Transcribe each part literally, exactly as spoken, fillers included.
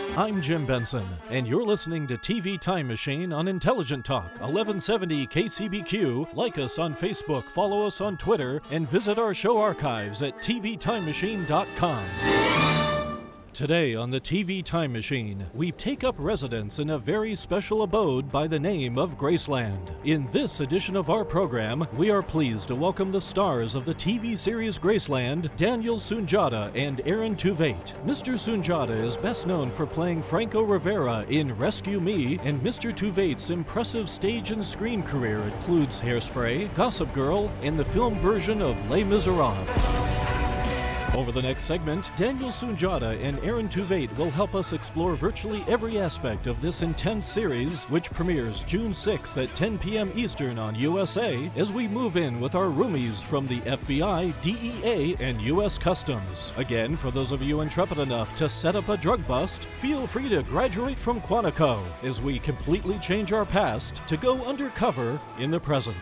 I'm Jim Benson, and you're listening to T V Time Machine on Intelligent Talk, eleven seventy K C B Q. Like us on Facebook, follow us on Twitter, and visit our show archives at T V time machine dot com. Today on the T V Time Machine, we take up residence in a very special abode by the name of Graceland. In this edition of our program, we are pleased to welcome the stars of the T V series Graceland, Daniel Sunjata and Aaron Tveit. Mister Sunjata is best known for playing Franco Rivera in Rescue Me, and Mister Tveit's impressive stage and screen career includes Hairspray, Gossip Girl, and the film version of Les Miserables. Over the next segment, Daniel Sunjata and Aaron Tveit will help us explore virtually every aspect of this intense series, which premieres June sixth at ten p.m. Eastern on U S A, as we move in with our roomies from the F B I, D E A, and U S Customs. Again, for those of you intrepid enough to set up a drug bust, feel free to graduate from Quantico as we completely change our past to go undercover in the present.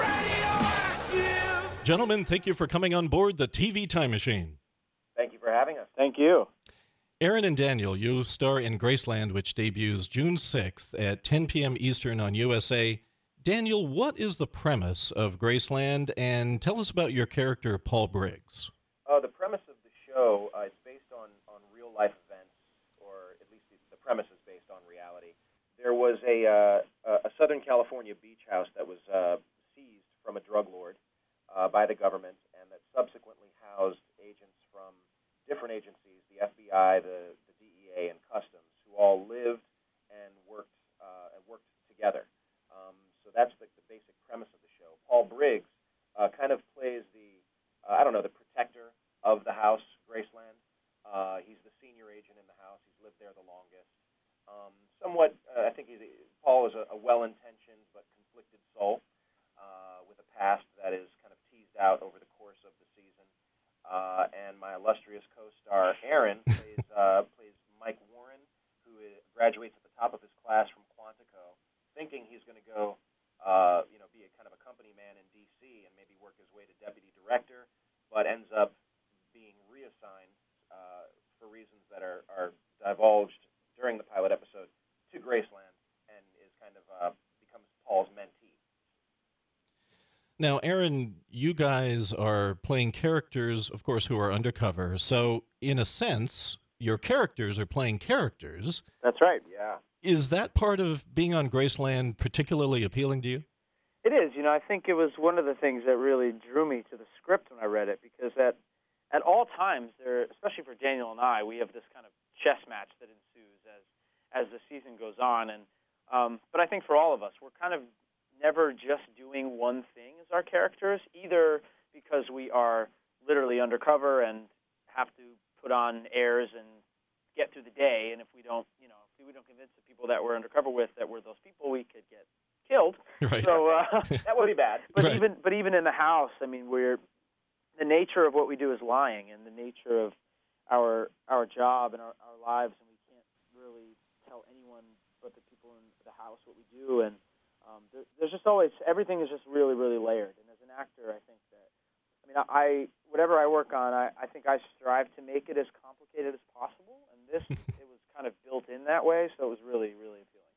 Gentlemen, thank you for coming on board the T V Time Machine. Thank you for having us. Thank you. Aaron and Daniel, you star in Graceland, which debuts June sixth at ten p.m. Eastern on U S A. Daniel, what is the premise of Graceland, and tell us about your character, Paul Briggs. Uh, the premise of the show uh, is based on, on real-life events, or at least the, the premise is based on reality. There was a, uh, a Southern California beach house that was uh, seized from a drug lord uh, by the government, and that subsequently housed agents from different agencies, the F B I, the, the D E A, and Customs, who all lived and worked uh, and worked together. Um, so that's the, the basic premise of the show. Paul Briggs uh, kind of plays the, uh, I don't know, the protector of the house, Graceland. Uh, he's the senior agent in the house. He's lived there the longest. Um, somewhat, uh, I think he's, Paul is a, a well-intentioned but conflicted soul uh, with a past that is kind of teased out over the course of the season. Uh, and my illustrious co-star Aaron plays uh, plays Mike Warren, who is, graduates at the top of his class from Quantico, thinking he's going to go, uh, you know, be a kind of a company man in D C and maybe work his way to deputy director, but ends up being reassigned uh, for reasons that are, are divulged during the pilot episode to Graceland, and is kind of uh, becomes Paul's mentee. Now, Aaron, you guys are playing characters, of course, who are undercover. So, in a sense, your characters are playing characters. That's right. Yeah. Is that part of being on Graceland particularly appealing to you? It is. You know, I think it was one of the things that really drew me to the script when I read it, because at at all times, there, especially for Daniel and I, we have this kind of chess match that ensues as as the season goes on. And um, but I think for all of us, we're kind of never just doing one thing as our characters, either because we are literally undercover and have to put on airs and get through the day, and if we don't, you know, if we don't convince the people that we're undercover with that we're those people, we could get killed. Right. So uh, That would be bad. But Right. even but even in the house, I mean, we're the nature of what we do is lying, and the nature of our our job and our, our lives, and we can't really tell anyone but the people in the house what we do. And Um, there, there's just always, everything is just really, really layered. And as an actor, I think that, I mean, I whatever I work on, I, I think I strive to make it as complicated as possible. And this, it was kind of built in that way, so it was really, really appealing.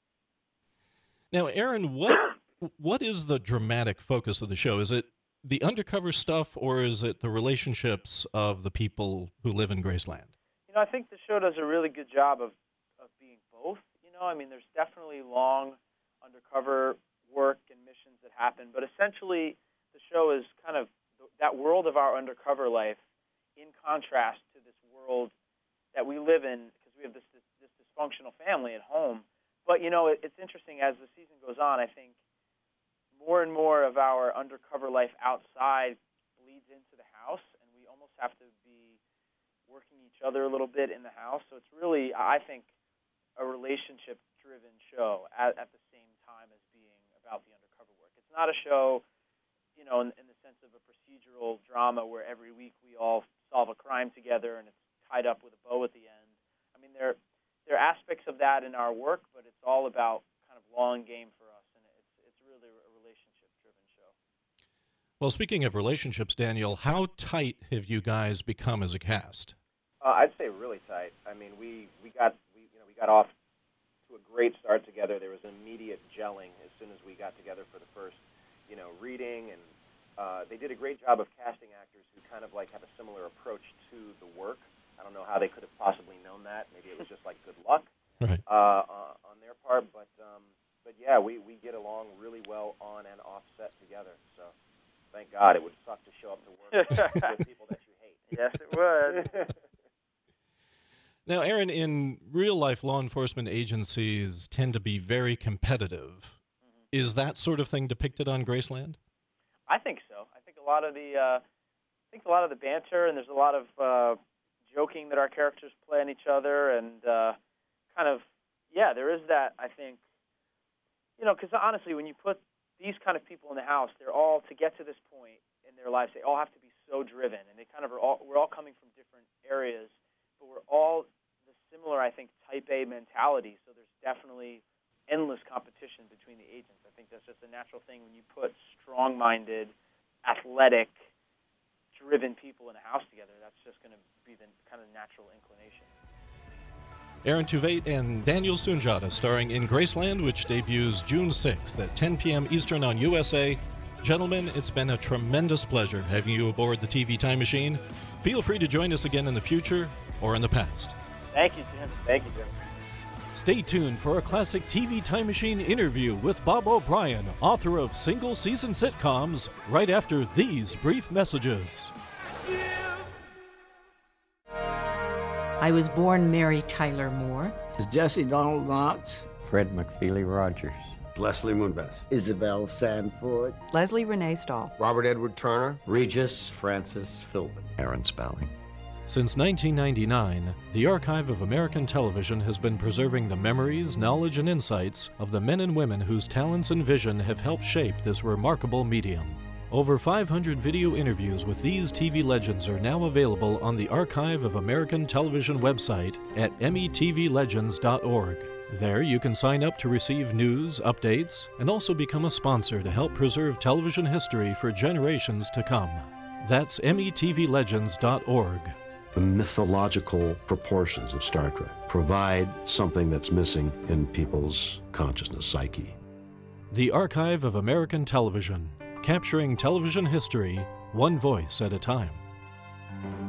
Now, Aaron, what what is the dramatic focus of the show? Is it the undercover stuff, or is it the relationships of the people who live in Graceland? You know, I think the show does a really good job of, of being both. You know, I mean, there's definitely long undercover work and missions that happen, but essentially the show is kind of that world of our undercover life in contrast to this world that we live in, because we have this, this this dysfunctional family at home. But, you know, it, it's interesting, as the season goes on, I think more and more of our undercover life outside bleeds into the house, and we almost have to be working each other a little bit in the house. So it's really, I think, a relationship-driven show at, at the same time as being about the undercover work. It's not a show, you know, in, in the sense of a procedural drama where every week we all solve a crime together and it's tied up with a bow at the end. I mean, there, there are aspects of that in our work, but it's all about kind of long game for us, and it's, it's really a relationship-driven show. Well, speaking of relationships, Daniel, how tight have you guys become as a cast? Uh, I'd say really tight. I mean, we, we got we you know we got got off to a great start together. There was an immediate gelling as soon as we got together for the first, you know, reading, and uh, they did a great job of casting actors who kind of like have a similar approach to the work. I don't know how they could have possibly known that. Maybe it was just like good luck Right. uh, on their part, but um, but yeah, we, we get along really well on and off set together. So thank God. It would suck to show up to work with people that you hate. Yes, it would. Now, Aaron, in real life, law enforcement agencies tend to be very competitive. Mm-hmm. Is that sort of thing depicted on Graceland? I think so. I think a lot of the uh, I think a lot of the banter, and there's a lot of uh, joking that our characters play on each other, and uh, kind of yeah, there is that. I think you know, because honestly, when you put these kind of people in the house, they're all to get to this point in their lives. They all have to be so driven, and they kind of are all. We're all coming from different areas, but we're all the similar, I think, type A mentality. So there's definitely endless competition between the agents. I think that's just a natural thing when you put strong-minded, athletic, driven people in a house together. That's just going to be the kind of natural inclination. Aaron Tveit and Daniel Sunjata starring in Graceland, which debuts June sixth at ten p.m. Eastern on U S A. Gentlemen, it's been a tremendous pleasure having you aboard the T V Time Machine. Feel free to join us again in the future or in the past. Thank you, Jim. Thank you, Jim. Stay tuned for a classic T V Time Machine interview with Bob O'Brien, author of single-season sitcoms, right after these brief messages. I was born Mary Tyler Moore. Jesse Donald Knox. Fred McFeely Rogers. Leslie Moonves. Isabel Sanford. Leslie Renee Stahl. Robert Edward Turner. Regis Francis Philbin. Aaron Spelling. Since nineteen ninety-nine, the Archive of American Television has been preserving the memories, knowledge, and insights of the men and women whose talents and vision have helped shape this remarkable medium. Over five hundred video interviews with these T V legends are now available on the Archive of American Television website at M E T V legends dot org. There you can sign up to receive news, updates, and also become a sponsor to help preserve television history for generations to come. That's M E T V legends dot org. The mythological proportions of Star Trek provide something that's missing in people's consciousness, psyche. The Archive of American Television, capturing television history one voice at a time.